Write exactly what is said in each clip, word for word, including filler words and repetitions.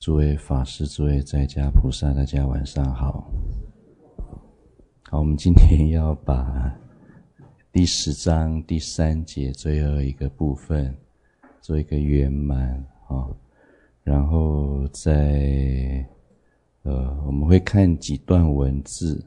诸位法师、诸位在家菩萨，大家晚上好。好，我们今天要把第十章第三节最后一个部分做一个圆满啊，然后再呃我们会看几段文字，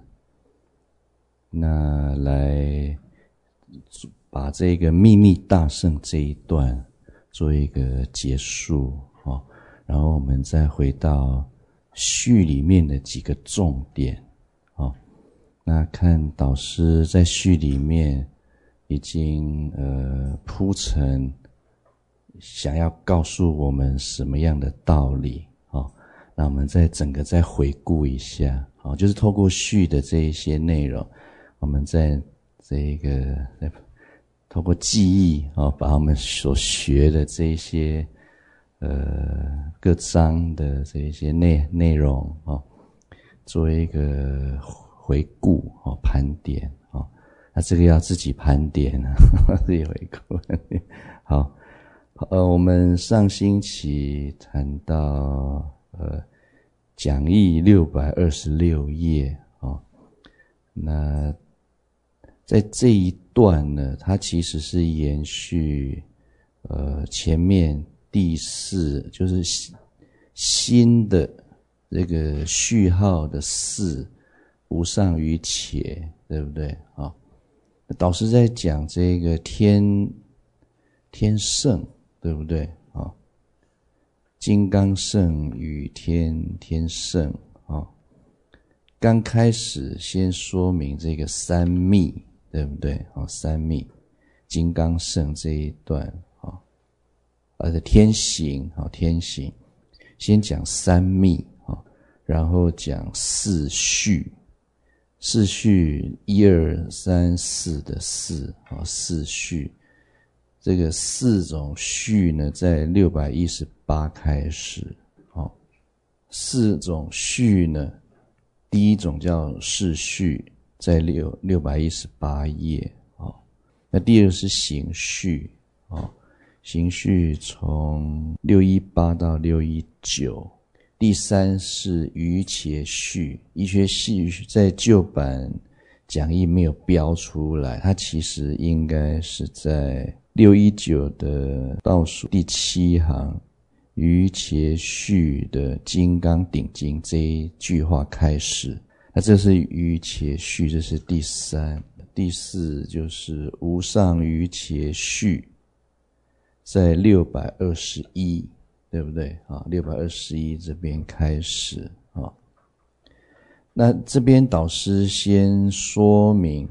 那来把这个秘密大乘这一段做一个结束啊，然后我们再回到序里面的几个重点啊。那看导师在序里面已经呃铺陈，想要告诉我们什么样的道理啊？那我们再整个再回顾一下啊，就是透过序的这一些内容，我们在这个透过记忆啊，把我们所学的这一些呃各章的这一些内内容啊，做一个回顾啊，盘点啊。那这个要自己盘点啊，自己回顾。好，呃，我们上星期谈到呃讲义六百二十六页啊，那在这一段呢，它其实是延续呃前面第四，就是新的这个序号的四，无上于且，对不对啊？导师在讲这个天天圣，对不对啊？金刚圣与天天圣啊，刚开始先说明这个三密，对不对啊？三密，金刚圣这一段啊，而且天行啊，天行，先讲三密啊，然后讲四序。四序一二三四的四啊，四序，这个四种序呢，在六百一十八开始啊。四种序呢，第一种叫世序，在六六百一十八页啊。那第二是行序啊，行序从六一八到六一九。第三是于且序，于且序在旧版讲义没有标出来，它其实应该是在六一九的倒数第七行，于且序的金刚顶经这一句话开始。那这是于且序，这是第三。第四就是无上于且序，在六百二十一。对不对啊？六百二十一这边开始啊。那这边导师先说明，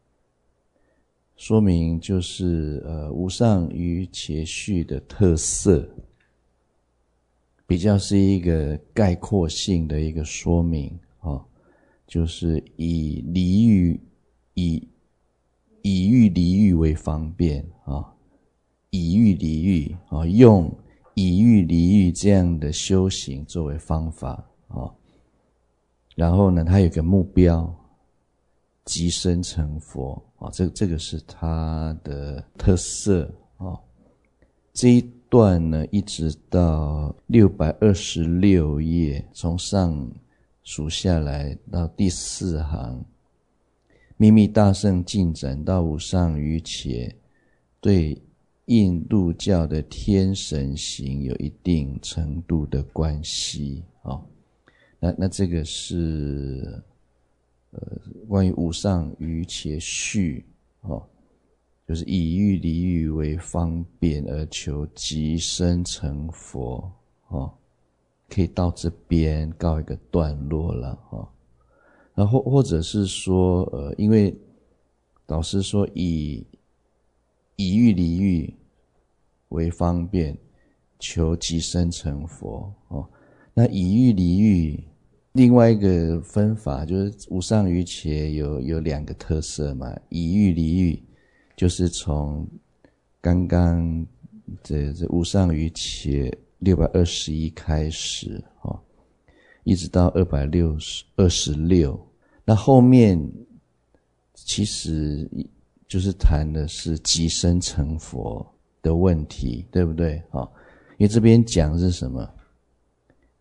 说明就是呃无上于且序的特色，比较是一个概括性的一个说明啊，就是以离欲以以欲离欲为方便啊，以欲离欲啊，用以欲离欲这样的修行作为方法啊，然后呢，它有个目标，即身成佛啊，这这个是它的特色啊。这一段呢，一直到六百二十六页，从上数下来到第四行，秘密大乘进展到无上于且，对印度教的天神行有一定程度的关系啊、哦，那那这个是呃关于无上于且序哦，就是以欲离欲为方便而求即身成佛哦，可以到这边告一个段落了哦。然后或者是说呃，因为导师说以以欲离欲为方便，求即身成佛哦。那以欲离欲，另外一个分法就是无上于且有有两个特色嘛。以欲离欲就是从刚刚这这无上于且六百二十一开始哦，一直到二百二十六。那后面其实就是谈的是即身成佛的问题，对不对？因为这边讲的是什么？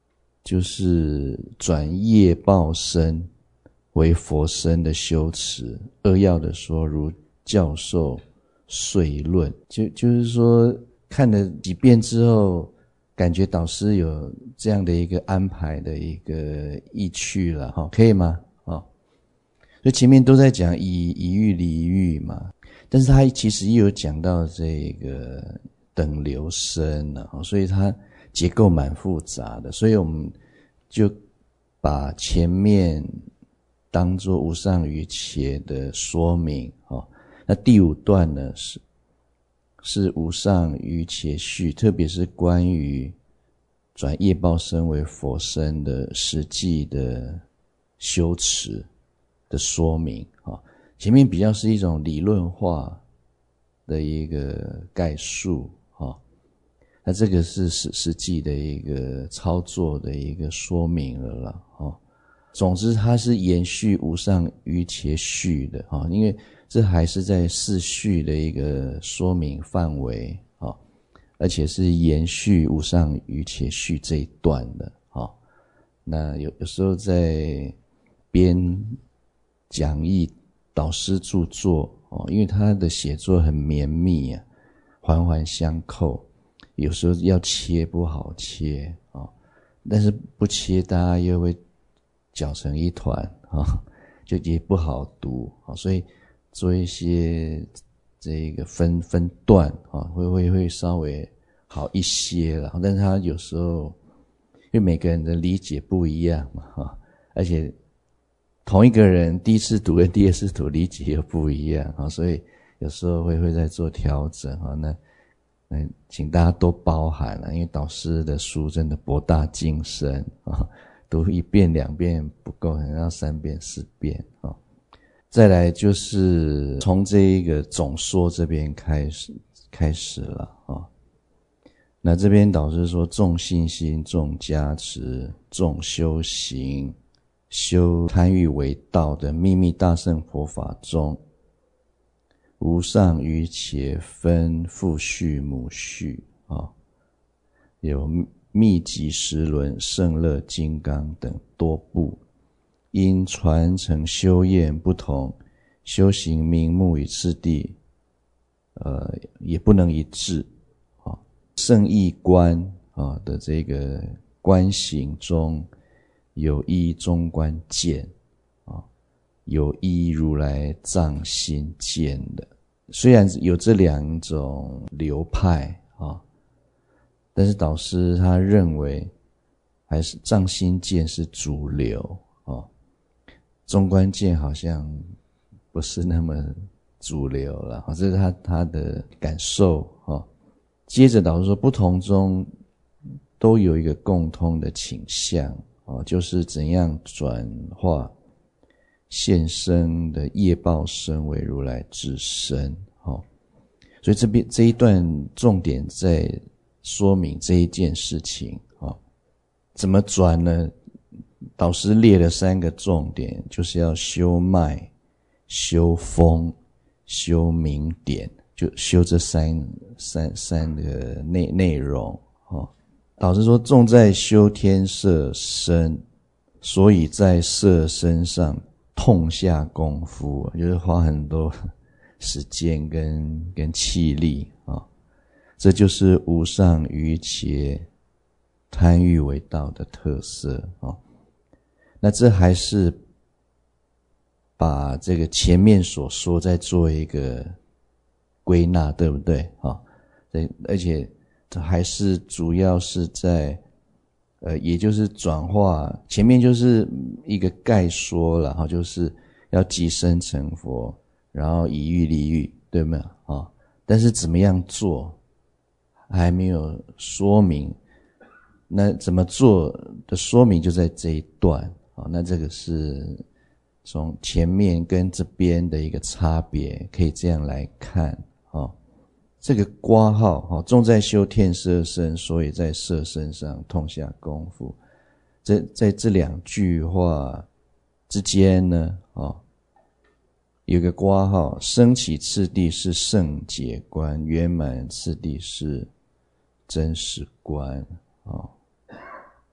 就是转业报身为佛身的修持。扼要的说，如教授遂论，就就是说看了几遍之后，感觉导师有这样的一个安排的一个意趣了哈，可以吗？啊，所以前面都在讲以以欲离欲嘛，但是他其实也有讲到这个等流身了，所以它结构蛮复杂的，所以我们就把前面当作无上瑜伽的说明哦。那第五段呢是是无上瑜伽序，特别是关于转业报身为佛身的实际的修持的说明啊。前面比较是一种理论化的一个概述啊，那这个是实实际的一个操作的一个说明了啦啊。总之它是延续无上瑜伽序的啊，因为这还是在四序的一个说明范围啊，而且是延续无上瑜伽序这一段的啊。那有有时候在编讲义导师著作哦，因为他的写作很绵密啊，环环相扣，有时候要切不好切啊，但是不切大家又会搅成一团啊，就也不好读啊，所以做一些这个分分段啊，会会会稍微好一些了。但是他有时候因为每个人的理解不一样嘛哈，而且同一个人第一次读跟第二次读理解又不一样啊，所以有时候会会再做调整啊。那那请大家多包涵了，因为导师的书真的博大精深啊，读一遍两遍不够，可能要三遍四遍啊。再来就是从这一个总说这边开始开始了啊。那这边导师说，重信心、重加持、重修行、修贪欲为道的秘密大乘佛法中，无上瑜伽分父序母序啊，有密集十轮、胜乐金刚等多部。因传承修验不同，修行名目与次第，呃，也不能一致啊。圣义观啊的这个观行中，有依中观见啊，有依如来藏心见的。虽然有这两种流派啊，但是导师他认为，还是藏心见是主流啊。中观见好像不是那么主流了，这是他他的感受啊。接着导师说，不同中都有一个共通的倾向啊，就是怎样转化现生的业报身为如来智身啊。所以这边这一段重点在说明这一件事情啊，怎么转呢？导师列了三个重点，就是要修脉、修风、修明点，就修这三三三个内内容哦。导师说，重在修天色身，所以在色身上痛下功夫，就是花很多时间跟跟气力啊、哦。这就是无上瑜伽贪欲为道的特色啊、哦。那这还是把这个前面所说再做一个归纳，对不对啊？对，而且这还是主要是在呃，也就是转化前面就是一个概说了哈，就是要即身成佛，然后以欲离欲，对没有啊？但是怎么样做还没有说明，那怎么做的说明就在这一段。好，那这个是从前面跟这边的一个差别，可以这样来看哦。这个括号哦，重在修天色身，所以在色身上痛下功夫。这在这两句话之间呢，哦，有个括号，升起次第是圣解观，圆满次第是真实观哦。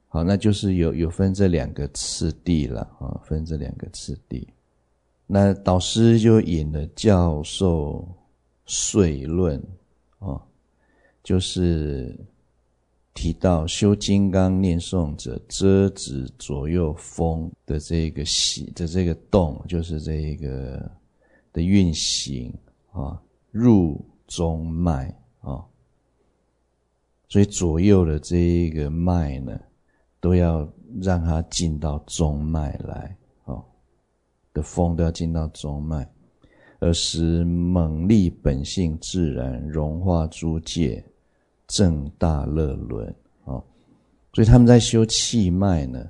好，那就是有有分这两个次第了啊，分这两个次第。那导师就引了教授遂论啊，就是提到修金刚念诵者遮止左右风的这个息的这个动，就是这一个的运行啊，入中脉啊，所以左右的这一个脉呢，都要让它进到中脉来，哦，的风都要进到中脉，而使猛力本性自然融化诸界，正大乐轮，哦，所以他们在修气脉呢，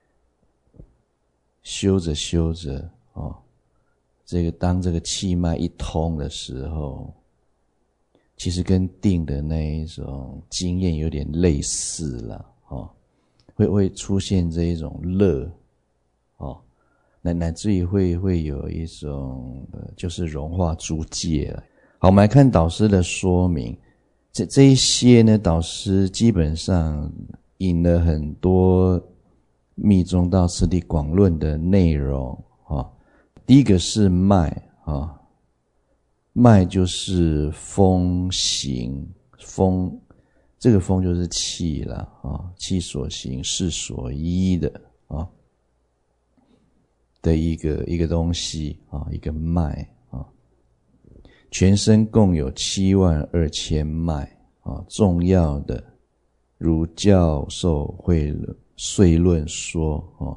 修着修着，哦，这个当这个气脉一通的时候，其实跟定的那一种经验有点类似了，哦。会会出现这一种乐，哦，乃乃至于会会有一种呃，就是融化诸界了。好，我们来看导师的说明，这这一些呢，导师基本上引了很多密宗道次第广论的内容啊、哦。第一个是脉啊、哦，脉就是风行风。这个风就是气了啊，气所行，事所依的啊的一个一个东西啊，一个脉啊。全身共有七万二千脉啊，重要的如教授会遂论说啊，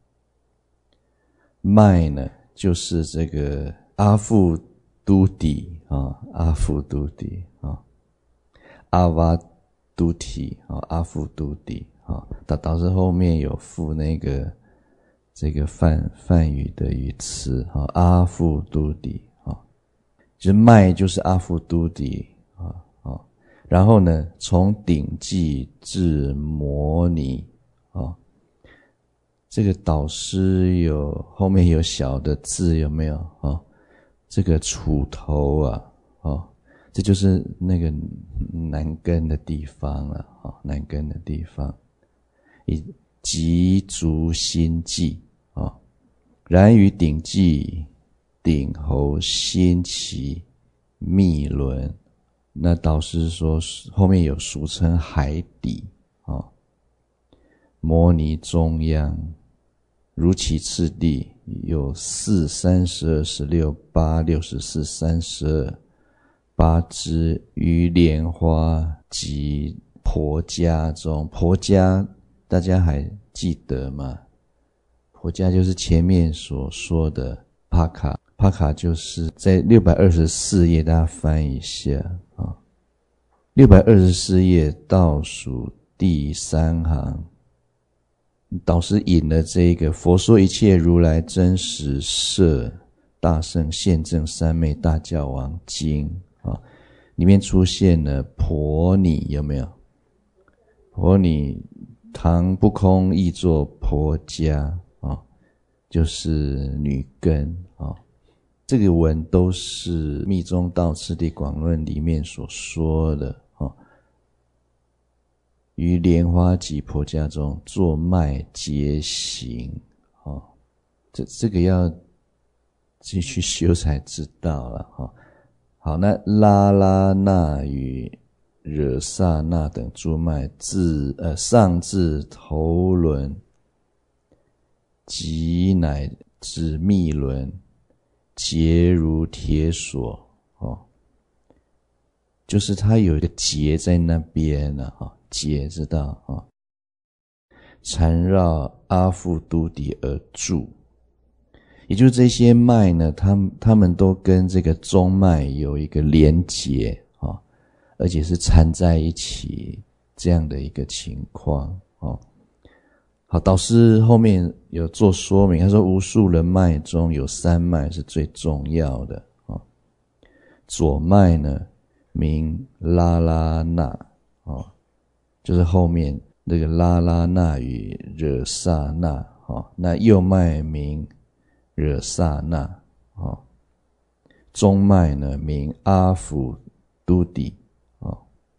脉呢就是这个阿腹都底啊，阿腹都底啊，阿瓦都体啊，阿腹都底啊，导导致后面有附那个这个梵梵语的语词啊，阿腹都底啊，就是脉就是阿腹都底啊啊，然后呢，从顶际至摩尼啊，这个导师有后面有小的字有没有啊？这个杵头啊啊。这就是那个难根的地方了啊，难根的地方，以极足心际啊，然于顶际、顶喉、心脐、密轮，那导师说后面有俗称海底啊，摩尼中央，如其次第有四、三十二、十六、八、六十四、三十二。八支于莲花及婆家中，婆家大家还记得吗？婆家就是前面所说的帕卡，帕卡就是在六百二十四页，大家翻一下啊。六百二十四页倒数第三行，导师引了这个佛说一切如来真实摄大圣现证三昧大教王经啊，里面出现了婆尼，有没有？婆尼唐不空译作婆家啊，就是女根啊。这个文都是密宗道次第广论里面所说的啊。于莲花及婆家中作脉皆行啊，这这个要继续修才知道了哈。好，那拉拉那与惹萨那等诸脉自呃上至头轮，即乃至密轮，结如铁锁哦，就是它有一个结在那边了哈，结知道啊，缠绕阿腹都底而住。也就是这些脉呢，它们它们都跟这个中脉有一个连结啊，而且是缠在一起这样的一个情况啊。好，导师后面有做说明，他说无数人脉中有三脉是最重要的啊。左脉呢名拉拉那啊，就是后面那个拉拉那与惹萨那啊，那右脉名惹萨那啊，中脉呢名阿腹都底啊，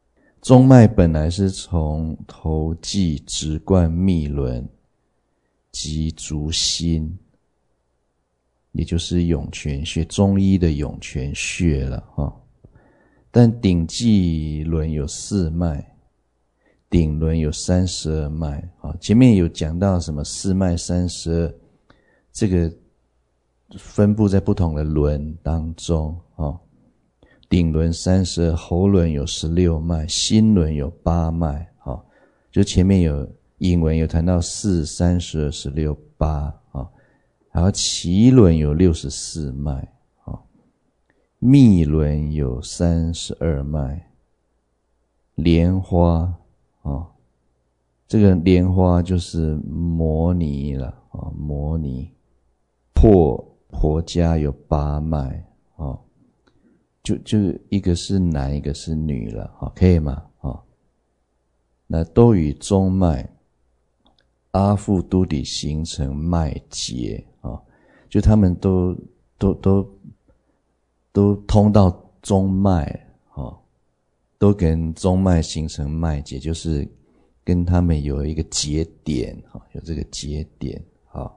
中脉本来是从头际、直贯、密轮及足心，也就是涌泉穴，中医的涌泉穴了哈。但顶际轮有四脉，顶轮有三十二脉啊。前面有讲到什么四脉三十二，这个分布在不同的轮当中啊。顶轮三十二，喉轮有十六脉，心轮有八脉啊。就前面有引文有谈到四、三十二、十六、八啊。然后脐轮有六十四脉。密轮有三十二脉，莲花啊，这个莲花就是摩尼了啊，摩尼。破婆家有八脉啊，就就一个是男，一个是女了啊，可以吗？啊，那都与中脉阿腹都底形成脉结啊，就他们都都都。都通到中脉哦，都跟中脉形成脉结，就是跟他们有一个节点哦，有这个节点哦。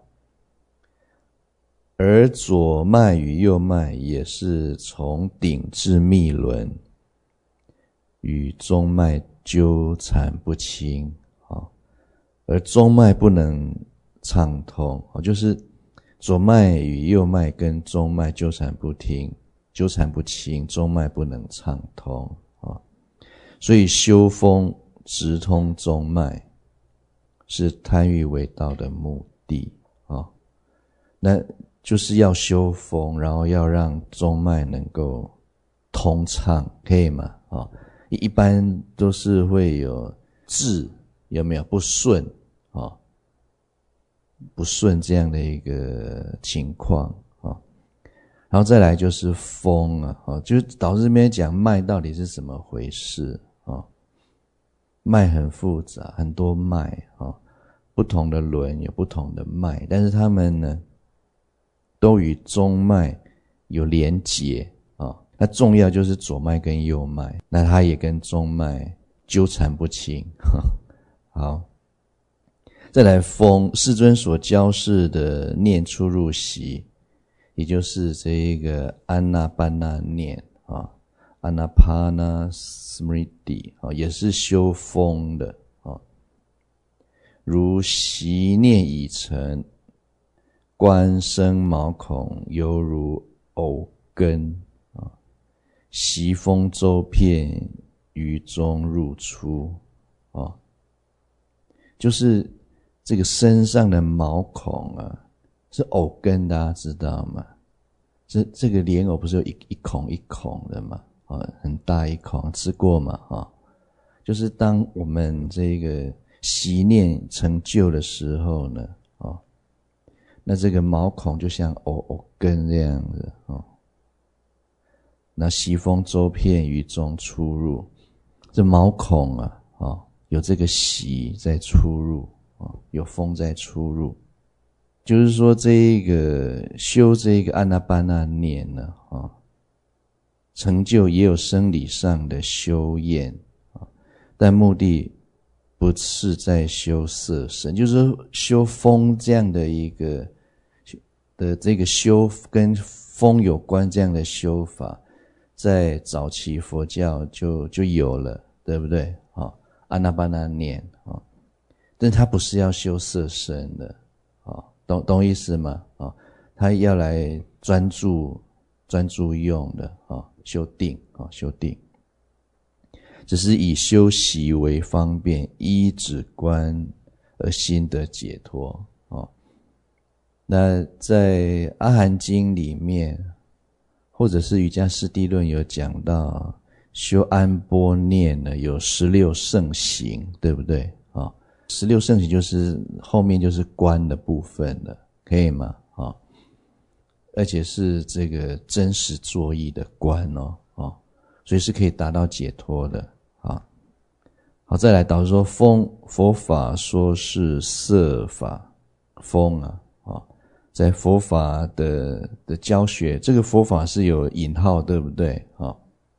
而左脉与右脉也是从顶至密轮，与中脉纠缠不清哦，而中脉不能畅通哦，就是左脉与右脉跟中脉纠缠不清。纠缠不清，中脉不能畅通啊，所以修风直通中脉是贪欲为道的目的啊。那就是要修风，然后要让中脉能够通畅，可以吗？啊，一般都是会有滞，有没有不顺啊？不顺这样的一个情况。然后再来就是风啊，就是导师这边讲脉到底是怎么回事啊？脉很复杂，很多脉啊，不同的轮有不同的脉，但是他们呢，都与中脉有连结啊。那重要就是左脉跟右脉，那它也跟中脉纠缠不清。好，再来风，世尊所教示的念出入息。也就是这一个安那班那念啊，安那帕那 smriti 啊，也是修风的啊。如习念已成，观生毛孔犹如藕根啊，习风周遍于中入出啊，就是这个身上的毛孔啊。是藕根，大家知道吗？这这个莲藕不是有一一孔一孔的吗？啊，很大一孔，吃过吗？啊，就是当我们这个习念成就的时候呢，啊，那这个毛孔就像藕藕根这样子啊。那习风周遍于中出入，这毛孔啊，啊，有这个习在出入啊，有风在出入。就是说这一个修这一个安那班那念呢啊，成就也有生理上的修验啊，但目的不是在修色身，就是说修风这样的一个的这个修跟风有关这样的修法，在早期佛教就就有了，对不对？啊，安那班那念啊，但它不是要修色身的啊。懂懂意思吗？啊，他要来专注专注用的啊，修定啊，修定，只是以修习为方便，依止观而心得解脱啊。那在阿含经里面，或者是瑜伽师地论有讲到，修安般念呢有十六圣行，对不对啊？十六圣行就是后面就是观的部分了，可以吗？啊，而且是这个真实作意的观哦，啊，所以是可以达到解脱的啊。好，再来导师说风，佛法说是色法，风啊，啊，在佛法的的教学，这个佛法是有引号，对不对？啊，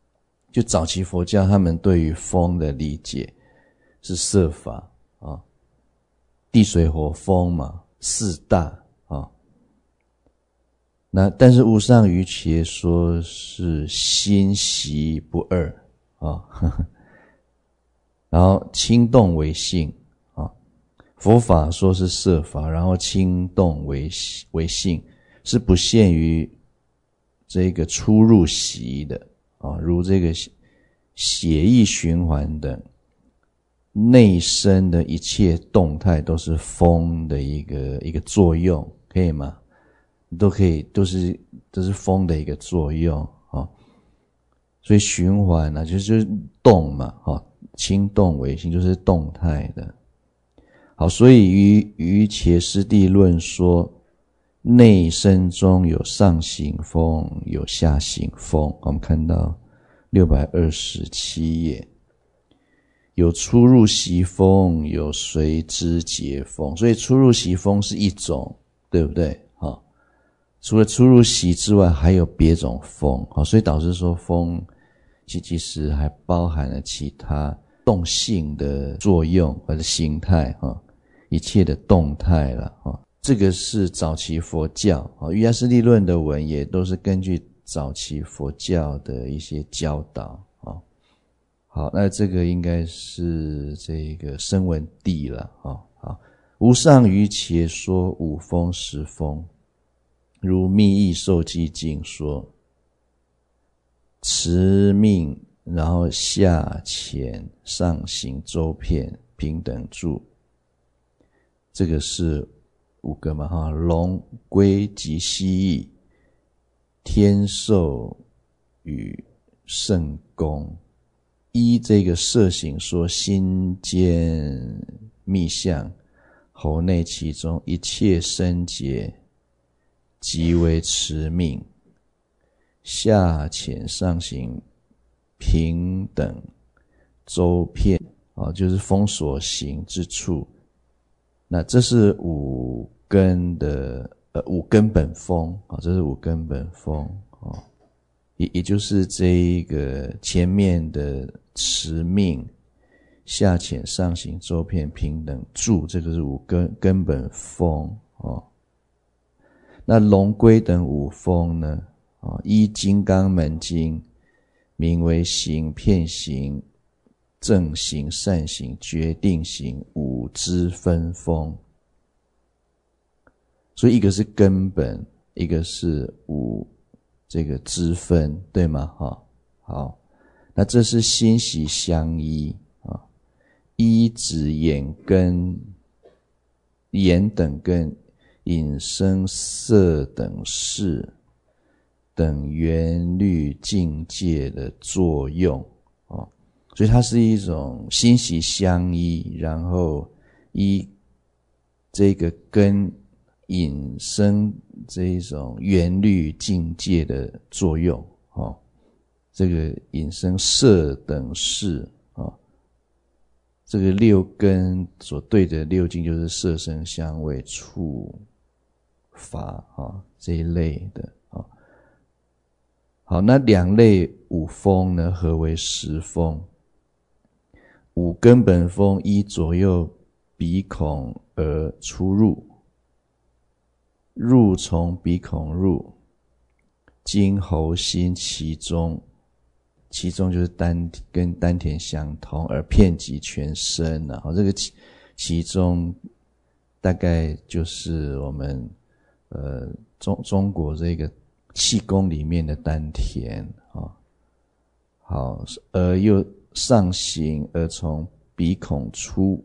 就早期佛教他们对于风的理解是色法啊，地水火风嘛，四大啊。那但是无上瑜伽说是心习不二啊，呵呵，然后轻动为性啊。佛法说是色法，然后轻动为为性，是不限于这个出入息的啊，如这个血液循环等内身的一切动态都是风的一个一个作用，可以吗？都可以，都是都是风的一个作用啊。所以循环呢、啊，就是就是动嘛，啊，轻动为性，就是动态的。好，所以于于伽师地论说，内身中有上行风，有下行风。我们看到六百二十七页，有出入息风，有随之结风。所以出入息风是一种，对不对？好，除了出入息之外，还有别种风。好，所以导师说风其实还包含了其他动性的作用或者形态哈，一切的动态了哈。这个是早期佛教啊，瑜伽师地论的文也都是根据早期佛教的一些教导啊。好，那这个应该是这个声闻地了啊。好，无上瑜伽说五风十风，如密意受记经说，持命，然后下潜上行周遍平等住，这个是五个嘛哈，龙龟及蜥蜴，天兽与圣公。依这个摄行说，心间密相，喉内其中一切生结，即为持命。下潜上行平等周遍啊，就是风所行之处。那这是五根的呃五根本风啊，这是五根本风啊，也也就是这一个前面的持命、下潜上行周遍平等住，这个是五根根本风啊。那龙龟等五风呢？啊，依金刚门经名为行、遍行、正行、善行、决定行五支分风。所以一个是根本，一个是五这个支分，对吗？哈，好，那这是心习相依啊，依指眼根、眼等根、引声色等事等缘律境界的作用啊，所以它是一种心习相依，然后依这个根引生这一种缘律境界的作用啊，这个引生色等事啊，这个六根所对的六境就是色声香味触法啊这一类的啊。好，那两类五风呢，合为十风。五根本风依左右鼻孔而出入，入从鼻孔入，经喉心其中，其中就是丹跟丹田相通，而遍及全身啊。好，这个其其中大概就是我们呃中中国这个气功里面的丹田啊。好，而又上行而从鼻孔出。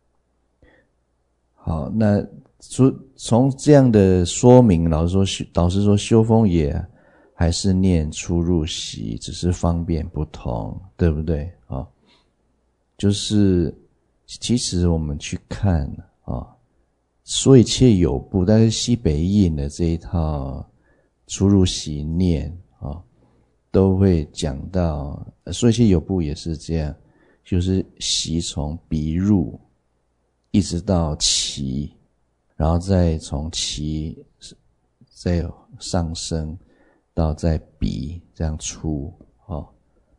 好，那从这样的说明，老师说导师说修风也还是念出入息，只是方便不同，对不对啊？就是其实我们去看啊，说一切有部，但是西北印的这一套出入息念啊，都会讲到，说一切有部也是这样，就是息从鼻入，一直到脐，然后再从脐再上升到在鼻这样出啊，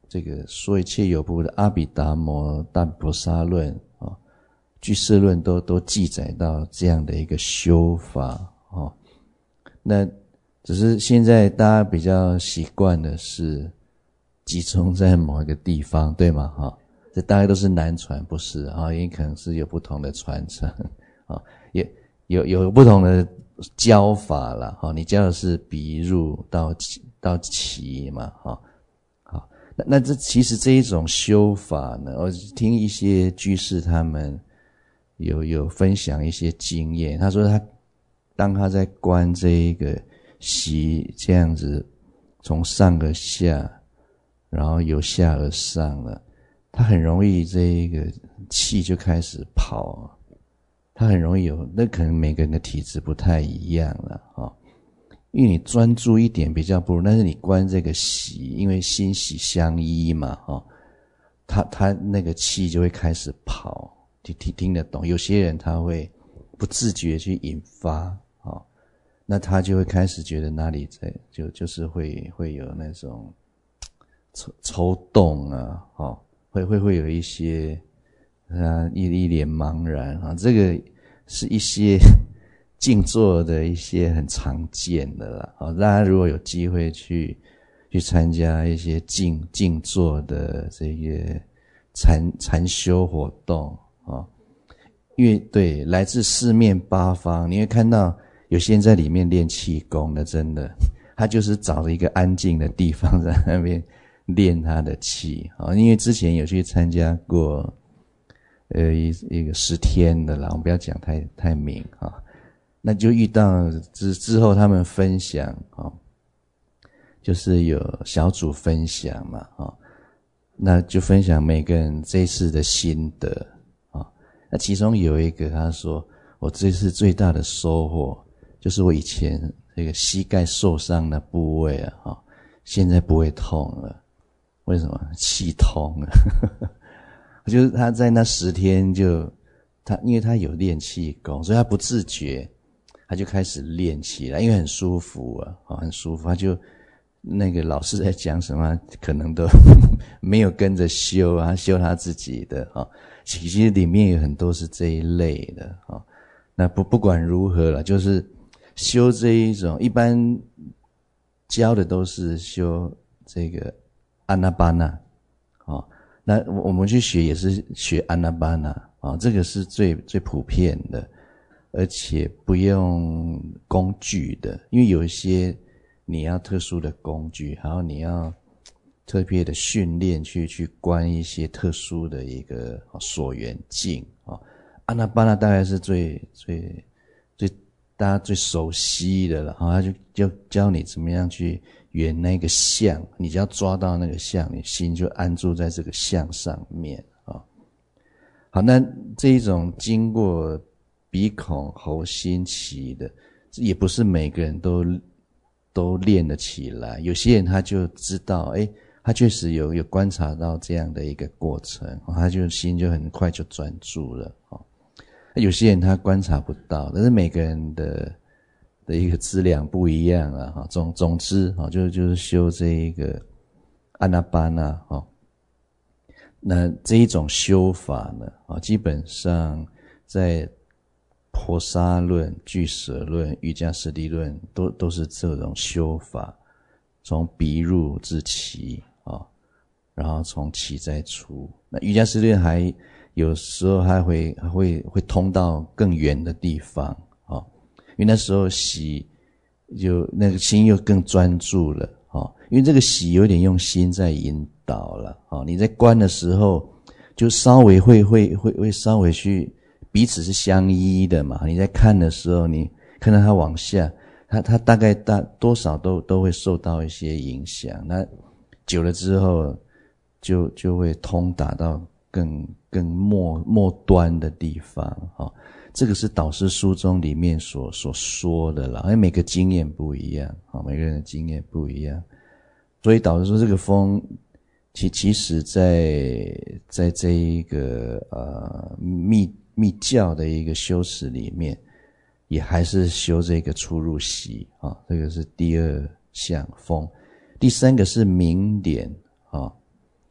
这个说一切有部的阿毗达摩大菩萨论啊、哦、俱舍论都都记载到这样的一个修法哦。那只是现在大家比较习惯的是集中在某一个地方，对吗？哈、哦，这大概都是南传，不是啊？也可能是有不同的传承啊，也有有不同的教法啦。哈、哦，你教的是鼻入到到齐嘛？哈、哦，好，那那这其实这一种修法呢，我听一些居士他们有有分享一些经验，他说他当他在观这一个习这样子从上而下，然后由下而上了，他很容易这一个气就开始跑，他很容易有，那可能每个人的体质不太一样了啊、哦。因为你专注一点比较不如，但是你观这个喜，因为心喜相依嘛，哈、哦，他他那个气就会开始跑，听听听得懂。有些人他会不自觉去引发，哦，那他就会开始觉得哪里在，就就是会会有那种抽抽动啊，哦，会会会有一些啊一一脸茫然啊，这个是一些静坐的一些很常见的啦，啊，大家如果有机会去去参加一些静静坐的这些禅禅修活动啊，因为对来自四面八方，你会看到有些人在里面练气功的，真的，他就是找了一个安静的地方在那边练他的气啊。因为之前有去参加过，呃，一一个十天的啦，我们不要讲太太明啊。那就遇到之之后，他们分享啊，就是有小组分享嘛啊，那就分享每个人这次的心得啊。那其中有一个他说，我这次最大的收获就是我以前这个膝盖受伤的部位啊，啊，现在不会痛了。为什么？气通了。就是他在那十天就他，因为他有练气功，所以他不自觉。他就开始练起来，因为很舒服啊，哦，很舒服。他就那个老师在讲什么，可能都没有跟着修啊，修他自己的啊、哦。其实里面有很多是这一类的啊、哦。那不不管如何了，就是修这一种，一般教的都是修这个阿那巴那啊、哦。那我们去学也是学阿那巴那啊，这个是最最普遍的。而且不用工具的，因为有一些你要特殊的工具，然后你要特别的训练去去观一些特殊的一个所缘境啊。阿那巴那大概是最最最大家最熟悉的了啊，他就就教你怎么样去圆那个相，你只要抓到那个相，你心就安住在这个相上面啊。好，那这一种经过鼻孔喉心起的，也不是每个人都都练得起来。有些人他就知道，诶，他确实有有观察到这样的一个过程，他就心就很快就专注了。有些人他观察不到，但是每个人的的一个质量不一样啊。总总之，就就是修这一个阿那巴那。那这一种修法呢，基本上在婆沙论、俱舍论、瑜伽师地论都都是这种修法，从鼻入至齐啊，然后从齐再出。那瑜伽师地论还有时候还会还会会通到更远的地方啊，因为那时候喜就那个心又更专注了啊，因为这个喜有点用心在引导了啊，你在观的时候就稍微会会会会稍微去。彼此是相依的嘛，你在看的时候，你看到它往下，它它大概大多少都都会受到一些影响。那久了之后，就就会通达到更更末末端的地方啊、哦。这个是导师书中里面所所说的啦，因为每个经验不一样啊、哦，每个人的经验不一样，所以导师说这个风。其其实在在这一个呃密密教的一个修持里面，也还是修这个出入息啊，这个是第二项风。第三个是明点啊，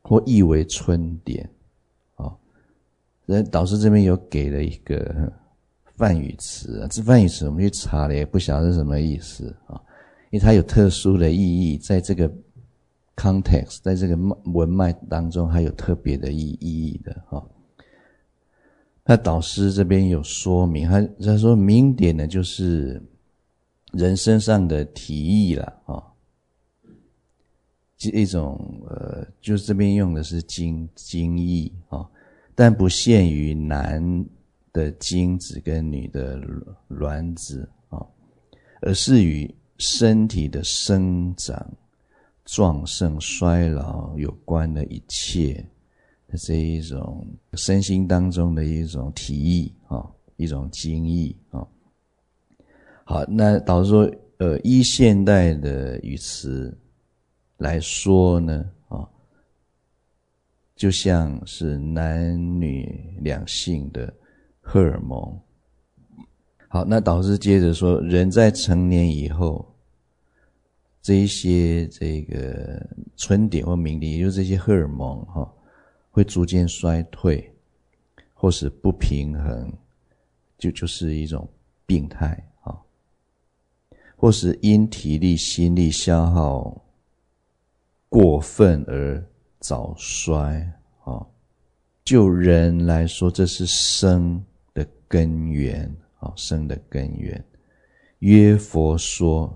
或译为春点。哦，那导师这边有给了一个梵语词啊，这梵语词我们去查了也不晓得是什么意思啊，因为它有特殊的意义，在这个 context， 在这个文脉当中还有特别的意义的哈。那导师这边有说明，他他说明点呢就是人身上的体意啦啊，一种呃，就是这边用的是精精液啊，但不限于男的精子跟女的卵子啊，而是与身体的生长、壮盛、衰老有关的一切，这一种身心当中的一种体意啊，一种精意啊。好，那导致说，呃，依现代的语词来说呢，啊，就像是男女两性的荷尔蒙。好，那导师接着说，人在成年以后，这一些这个春点或明点，也就是这些荷尔蒙哈，会逐渐衰退，或是不平衡，就就是一种病态啊，或是因体力、心力消耗过分而早衰啊。就人来说，这是生的根源啊，生的根源。约佛说，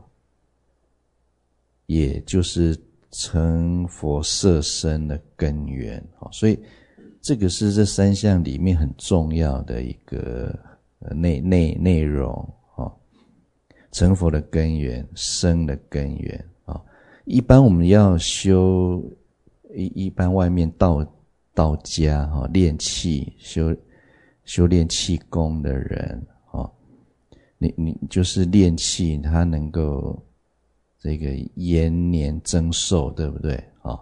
也就是成佛色身的根源。所以这个是这三项里面很重要的一个内内内容。成佛的根源，生的根源。一般我们要修一一般外面道道家哈练气修修炼气功的人哈，你你就是练气，他能够这个延年增寿，对不对啊？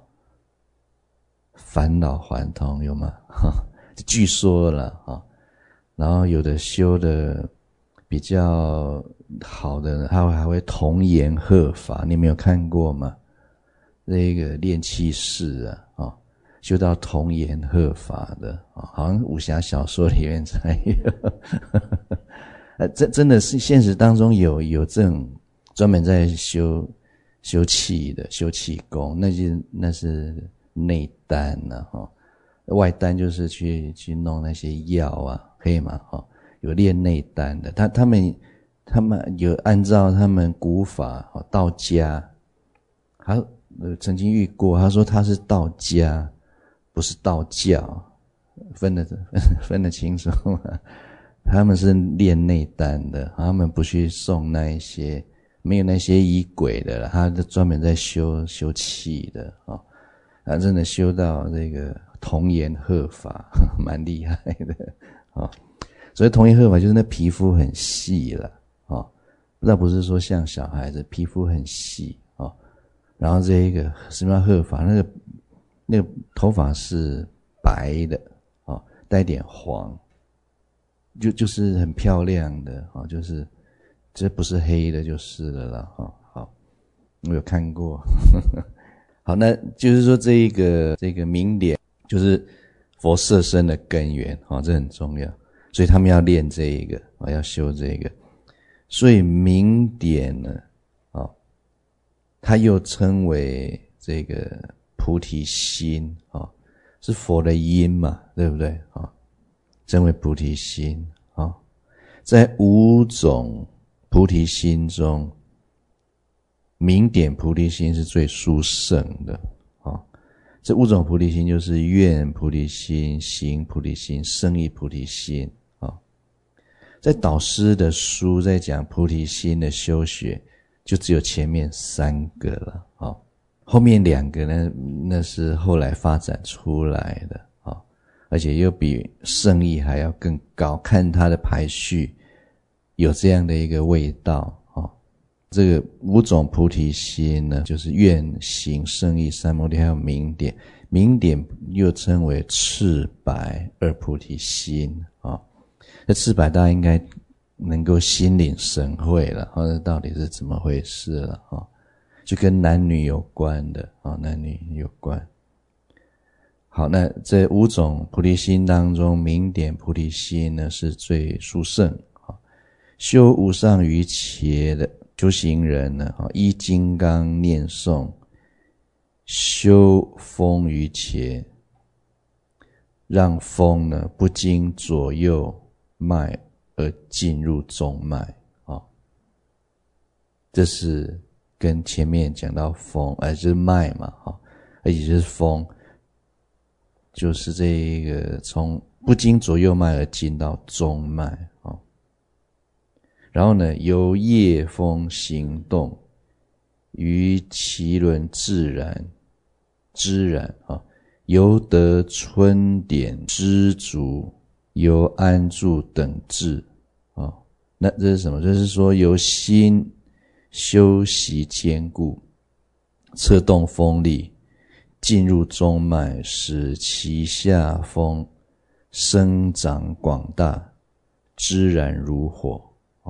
返老还童有吗？据说了啊，然后有的修的比较好的，他还会童颜鹤发，你没有看过吗？这个练气士啊，啊，修到童颜鹤发的啊，好像武侠小说里面才有。呃，真真的是现实当中有有这种专门在修修气的，修气功，那是那是内丹呐，哈，外丹就是去去弄那些药啊，可以吗？哈，有练内丹的，他他们他们有按照他们古法，道家，他呃曾经遇过，他说他是道家，不是道教，分得分分得清楚吗？他们是练内丹的，他们不去送那一些没有那些仪轨的了，他专门在修修气的啊，他真的修到这个童颜鹤发，蛮厉害的啊。所以童颜鹤发就是那皮肤很细了啊，那不是说像小孩子皮肤很细啊，然后这一个什么鹤发，那个那个头发是白的啊，带点黄。就就是很漂亮的啊，就是这不是黑的就是了啦哈。好，我有看过。好，那就是说这一个这个明点就是佛色身的根源啊，这很重要，所以他们要练这一个啊，要修这个。所以明点呢啊，它又称为这个菩提心啊，是佛的音嘛，对不对啊？称为菩提心啊，在五种菩提心中，明点菩提心是最殊胜的啊。这五种菩提心就是愿菩提心、行菩提心、胜义菩提心啊。在导师的书在讲菩提心的修学，就只有前面三个了啊，后面两个呢，那是后来发展出来的。而且又比圣意还要更高，看它的排序有这样的一个味道啊。这个五种菩提心呢，就是愿、行、圣意、三摩地还有明点。明点又称为赤白二菩提心啊。这赤白大家应该能够心领神会了啊，这到底是怎么回事了啊？就跟男女有关的啊，男女有关。 好，那这五种菩提心当中，明点菩提心呢是最殊胜。修无上瑜伽的修行人呢，依金刚念诵，修风瑜伽，让风呢不经左右脉而进入中脉。这是跟前面讲到风，哎，就是脉嘛，而且就是风，就是这个从不经左右脉而进到中脉。然后呢，由业风行动，于其轮自然知然，由得春点知足，由安住等至。那这是什么？就是说由心修习坚固，策动风力，进入中脉，使其下风生长广大，知然如火。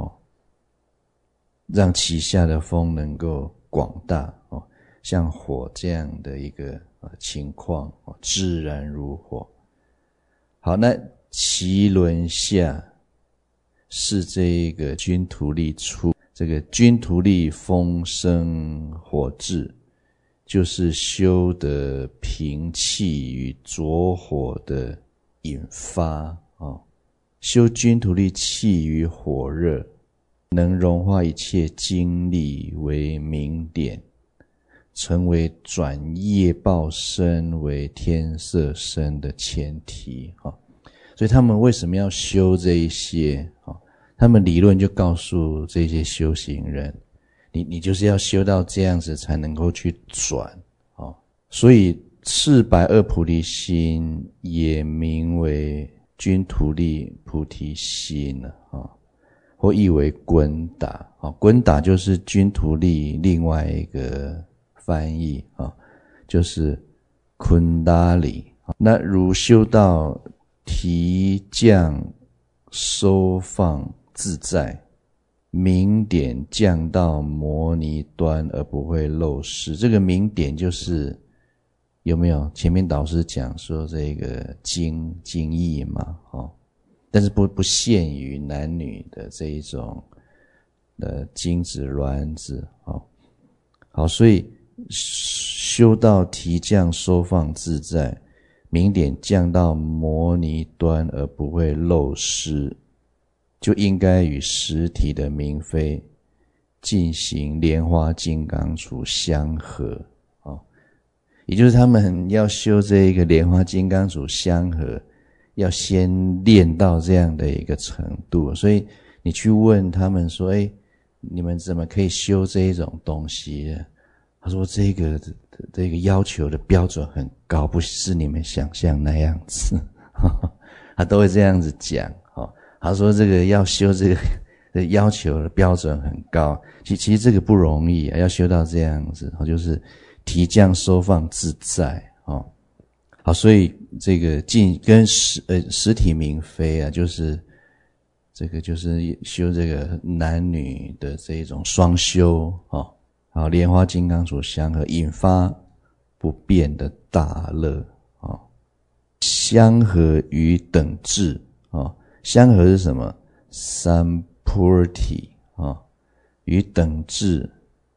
让其下的风能够广大，哦，像火这样的一个情况，哦，自然如火。好，那其轮下是这个君徒力出，这个君徒力风生火至，就是修得平气与着火的引发，哦，修君徒力气与火热，能融化一切精力为明点，成为转业报身为天色身的前提。所以他们为什么要修这一些？他们理论就告诉这些修行人，你你就是要修到这样子才能够去转。所以次百二菩提心也名为君徒力菩提心啊，或译为滚打。滚打就是君徒力另外一个翻译，就是昆达里。那如修到提降收放自在，明点降到摩尼端而不会漏失。这个明点就是有没有前面导师讲说这个精精义嘛，哦，但是不不限于男女的这一种的精子卵子，哦，好，所以修到提降收放自在，明点降到摩尼端而不会漏失，就应该与实体的明妃进行莲花金刚杵相合。也就是他们要修这一个莲花金刚杵相合，要先练到这样的一个程度。所以你去问他们说，诶，你们怎么可以修这一种东西？他说这个这个要求的标准很高，不是你们想象那样子。他都会这样子讲。他说这个要修这个要求的标准很高，其其实这个不容易，要修到这样子，就是提降收放自在。哦，好，所以这个进跟实呃实体明妃啊，就是这个就是修这个男女的这一种双修。哦，好，莲花金刚杵相合，引发不变的大乐。哦，相合于等至。哦，相合是什么？三菩提啊，与等至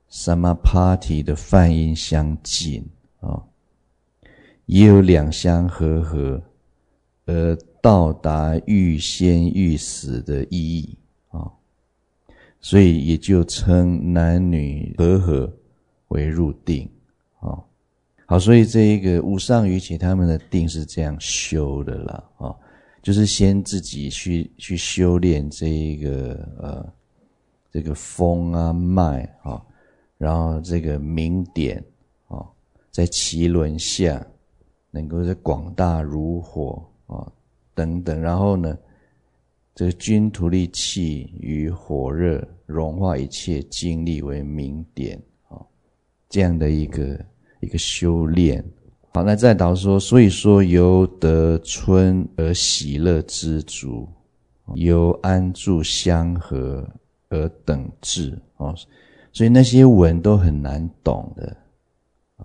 Samapati的梵音相近啊，也有两相和合而到达欲仙欲死的意义啊，所以也就称男女和合为入定啊。好，所以这一个无上瑜伽他们的定是这样修的啦啊，就是先自己去去修炼这一个呃这个风啊脉啊。然后这个明点，哦，在其轮下能够在广大如火，哦，等等，然后呢这个君徒力气与火热融化一切精力为明点，哦，这样的一个一个修炼。好，那再导说，所以说由得春而喜乐知足，由安住相合而等至，哦，所以那些文都很难懂的，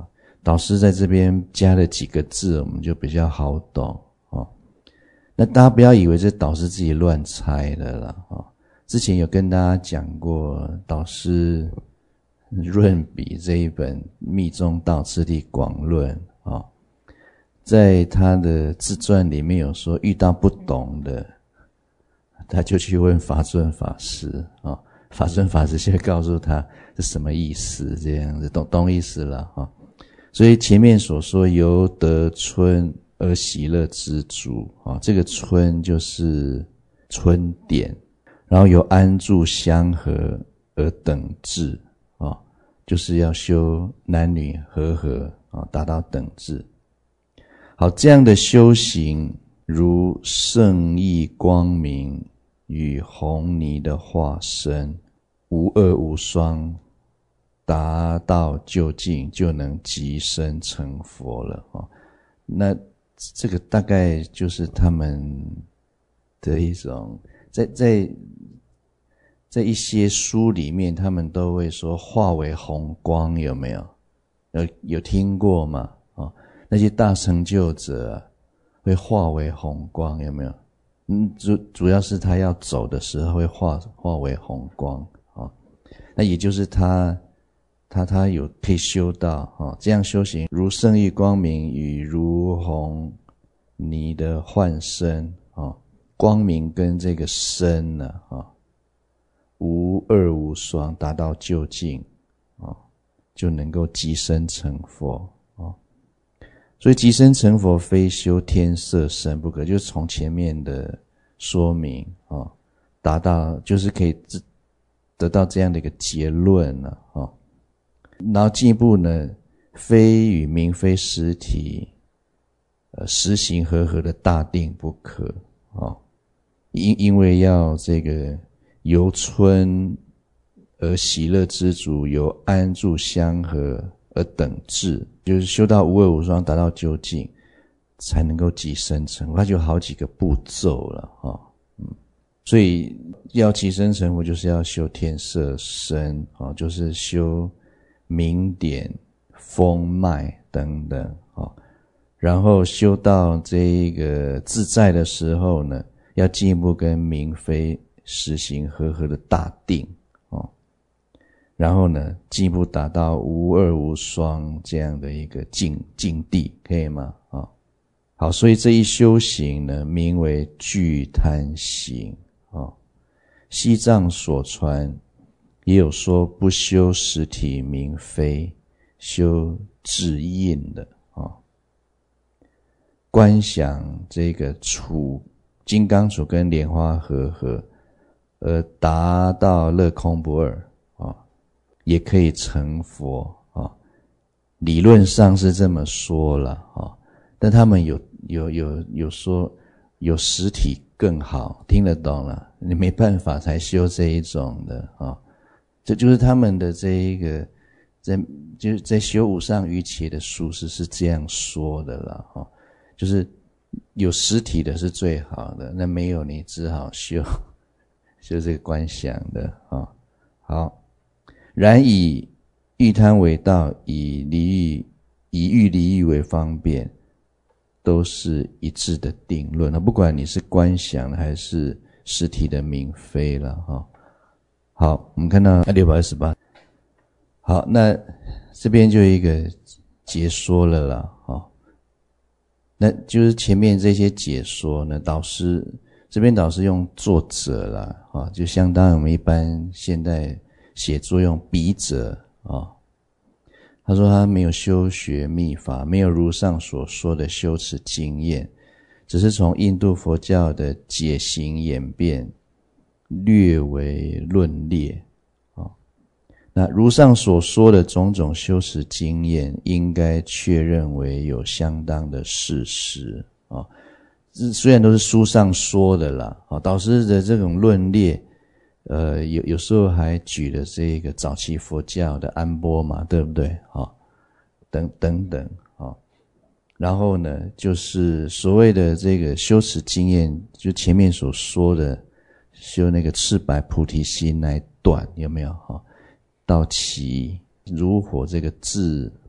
导师在这边加了几个字，我们就比较好懂哦。那大家不要以为这导师自己乱猜的啦哦。之前有跟大家讲过，导师润笔这一本《密宗道次第广论》啊，在他的自传里面有说，遇到不懂的，他就去问法尊法师啊，法尊法师就会告诉他是什么意思，这样子懂懂意思了啊。所以前面所说由得春而喜乐之主啊，这个春就是春点。然后由安住相和而等至啊，就是要修男女和合啊，达到等至。好，这样的修行如圣意光明与红泥的化身，无二无双，达到究竟就能即身成佛了啊。那这个大概就是他们的一种在在在一些书里面，他们都会说化为红光，有没有？有有听过吗？哦，那些大成就者、啊、会化为红光，有没有？嗯，主主要是他要走的时候会化化为红光啊、哦。那也就是他他他有可以修到哦，这样修行如圣意光明与如红泥的幻身啊。光明跟这个身呢啊，无二无双，达到究竟啊，就能够即身成佛啊。所以即身成佛非修天色身不可，就是从前面的说明啊，达到就是可以得到这样的一个结论了啊。然后进一步呢，非与明非实体，呃，实行和合的大定不可啊。因因为要这个由春而喜乐之主，由安住相和而等至，就是修到无二无双，达到究竟，才能够即身成佛。它就有好几个步骤了哈、哦，嗯，所以要即身成佛，就是要修天色身啊、哦，就是修明点、风脉等等啊、哦，然后修到这个自在的时候呢，要进一步跟明非实行和合的大定哦，然后呢，进一步达到无二无双这样的一个境境地，可以吗？啊、哦，好，所以这一修行呢，名为具贪行啊、哦。西藏所传也有说不修实体明非，修智印的啊、哦，观想这个处。金刚杵跟莲花和合，而达到乐空不二啊、哦，也可以成佛啊、哦。理论上是这么说了啊、哦，但他们有有有有说有实体更好，听得懂了，你没办法才修这一种的啊、哦。这就是他们的这一个在就是在修无上瑜伽的术士是这样说的了哈、哦，就是。有实体的是最好的，那没有你只好修修这个观想的啊、哦。好，然以欲贪为道，以离欲以欲离欲为方便，都是一致的定论。那不管你是观想的还是实体的明非了哈、哦。好，我们看到六百二十八。好，那这边就一个解说了啦哈。哦，那就是前面这些解说呢，导师这边导师用作者啦啊，就相当于我们一般现代写作用笔者啊。他说他没有修学密法，没有如上所说的修持经验，只是从印度佛教的解行演变略为论列啊。那如上所说的种种修持经验，应该确认为有相当的事实啊。虽然都是书上说的啦，啊，导师的这种论列，呃，有有时候还举了这个早期佛教的安波嘛，对不对？啊，等等等啊。然后呢，就是所谓的这个修持经验，就前面所说的修那个赤白菩提心那一段，有没有哈？到其如火这个智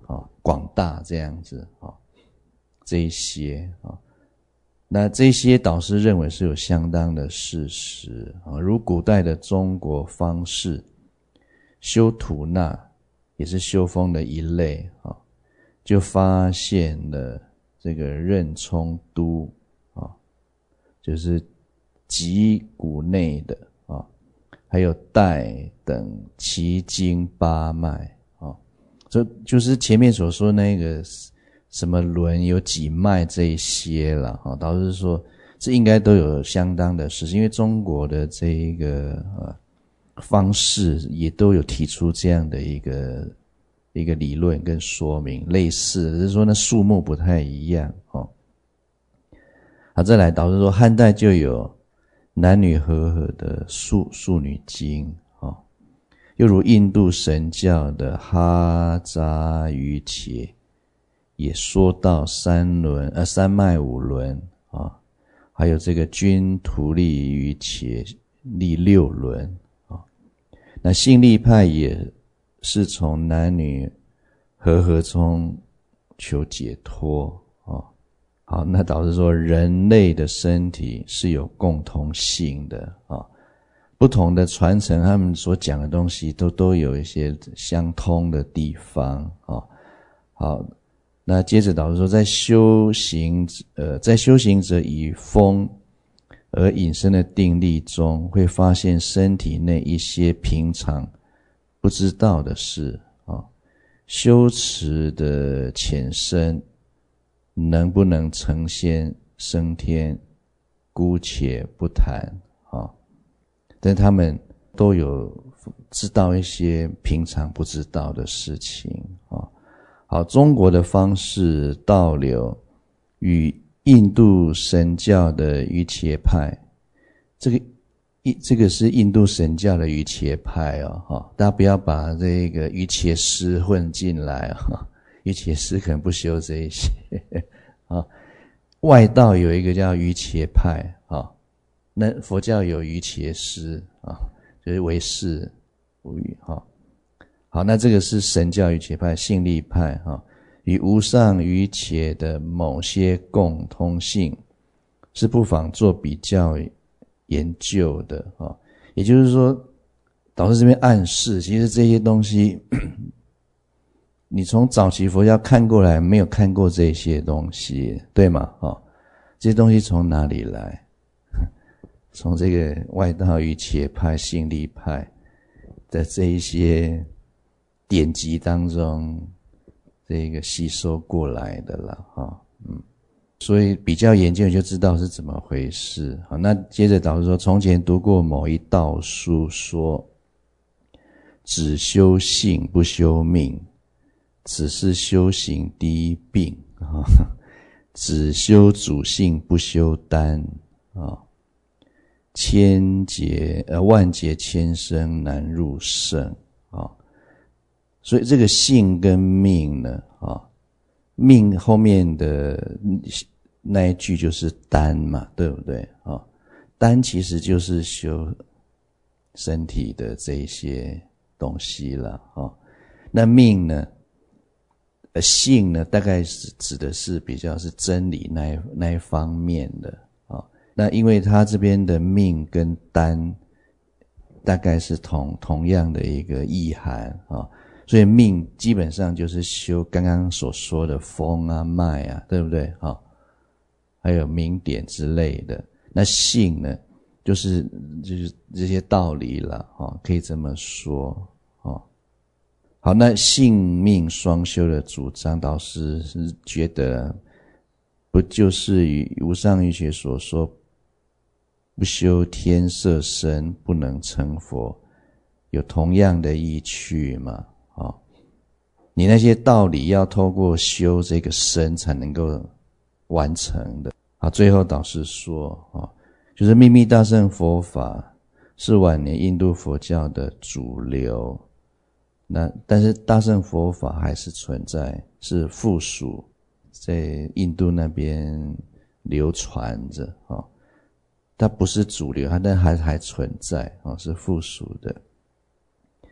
啊，广大这样子啊，这一些啊，那这些导师认为是有相当的事实啊，如古代的中国方士修吐纳也是修风的一类啊，就发现了这个任冲都啊，就是脊骨内的啊，还有带等奇经八脉啊，这就是前面所说那个什么轮有几脉这一些啦啊，导致说这应该都有相当的事实，因为中国的这一个呃方式也都有提出这样的一个一个理论跟说明，类似的，只是说那数目不太一样哦。好，再来导致说汉代就有男女和合的素素女经哦，又如印度神教的哈扎瑜伽也说到三轮呃三脉五轮啊、哦，还有这个均图利瑜伽历六轮啊、哦。那性力派也是从男女和合中求解脱啊、哦。好，那导致说人类的身体是有共同性的啊、哦，不同的传承他们所讲的东西都都有一些相通的地方啊、哦。好，那接着导致说在修行呃在修行者以风而引申的定力中，会发现身体内一些平常不知道的事啊、哦，修持的浅深能不能成仙升天，姑且不谈啊、哦，但他们都有知道一些平常不知道的事情啊、哦。好，中国的方式道流与印度神教的瑜伽派，这个这个是印度神教的瑜伽派哦，哈，大家不要把这个瑜伽师混进来啊、哦，瑜伽师可能不修这一些啊。外道有一个叫瑜伽派啊，那佛教有瑜伽师啊，就是唯识无语哈。好，那这个是神教瑜伽派、性力派哈，与无上瑜伽的某些共通性是不妨做比较研究的啊。也就是说，导师这边暗示，其实这些东西，你从早期佛教看过来，没有看过这些东西，对吗？啊，这些东西从哪里来？从这个外道瑜伽派、性力派的这一些典籍当中，这个吸收过来的了哈，嗯，所以比较研究你就知道是怎么回事。好，那接着导师说，从前读过某一道书说，只修性不修命，此是修行第一病啊。只修主性不修丹啊，千劫呃万劫千生难入圣啊。所以这个性跟命呢啊，命后面的那一句就是丹嘛，对不对啊？丹其实就是修身体的这一些东西了啊。那命呢，呃性呢，大概是指的是比较是真理那一那一方面的啊。那因为他这边的命跟丹大概是同同样的一个意涵啊。所以命基本上就是修刚刚所说的风啊、脉啊，对不对啊？还有明点之类的。那性呢，就是就是这些道理了啊，可以这么说啊。好，那性命双修的主张，导师是觉得不就是与无上瑜伽所说不修天色身不能成佛有同样的意趣吗？啊，你那些道理要透过修这个身才能够完成的。好，最后导师说啊，就是秘密大乘佛法是晚年印度佛教的主流，那但是大乘佛法还是存在，是附属在印度那边流传着啊，它不是主流，它但还还存在啊，是附属的。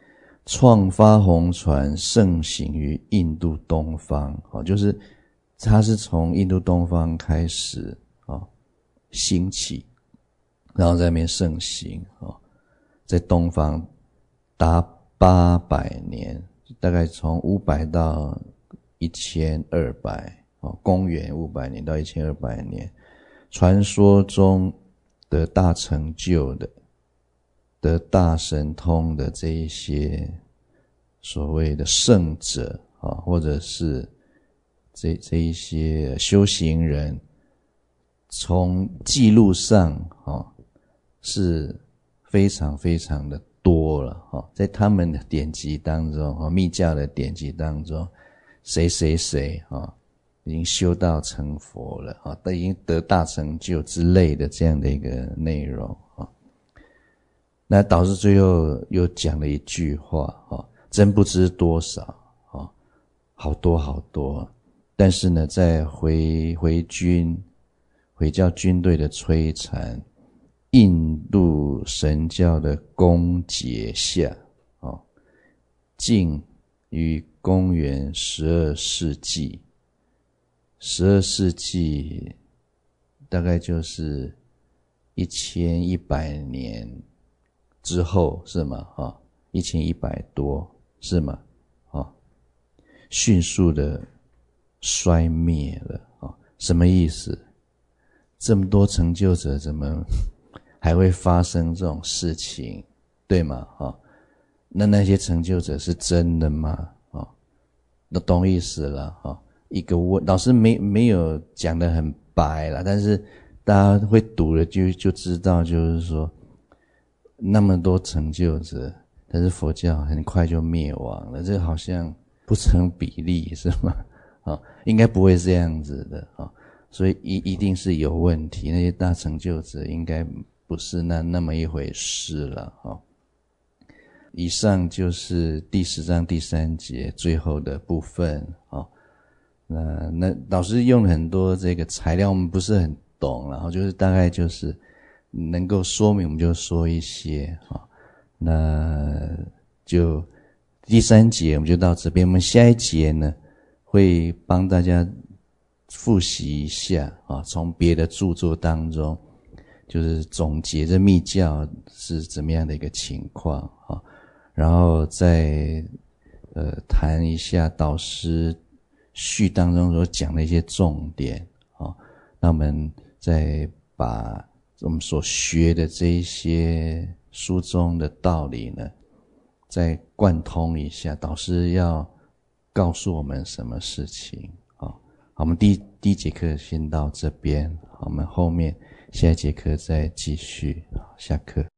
创发弘传盛行于印度东方，就是它是从印度东方开始兴起，然后在那边盛行，在东方达八百年，大概从五百到一千二百，公元五百年到一千二百年，传说中得大成就的得大神通的这一些所谓的圣者啊，或者是这这一些修行人，从记录上啊是非常非常的多了啊，在他们的典籍当中啊，密教的典籍当中，谁谁谁啊已经修道成佛了啊，已经得大成就之类的这样的一个内容啊。那导师最后又讲了一句话啊，真不知多少啊，好多好多。但是呢，在回回军回教军队的摧残，印度神教的攻劫下啊，竟于公元十二世纪，十二世纪大概就是一千一百年之后是吗？啊，一千一百多是吗？啊，迅速的衰灭了啊，什么意思？这么多成就者，怎么还会发生这种事情？对吗？啊，那那些成就者是真的吗？啊，都懂意思了啊。一个问，老师没没有讲得很白啦，但是大家会读了就就知道，就是说。那么多成就者，但是佛教很快就灭亡了，这好像不成比例是吗？啊，应该不会这样子的啊，所以一一定是有问题，那些大成就者应该不是那那么一回事了啊。以上就是第十章第三节最后的部分啊。那那老师用了很多这个材料，我们不是很懂，然后就是大概就是。能够说明我们就说一些啊，那就第三节我们就到这边，我们下一节呢会帮大家复习一下啊，从别的著作当中就是总结这密教是怎么样的一个情况啊，然后再呃谈一下导师序当中所讲的一些重点啊，那我们再把我们所学的这一些书中的道理呢，再贯通一下，导师要告诉我们什么事情啊？好，我们第一第一节课先到这边，好，我们后面下一节课再继续，下课。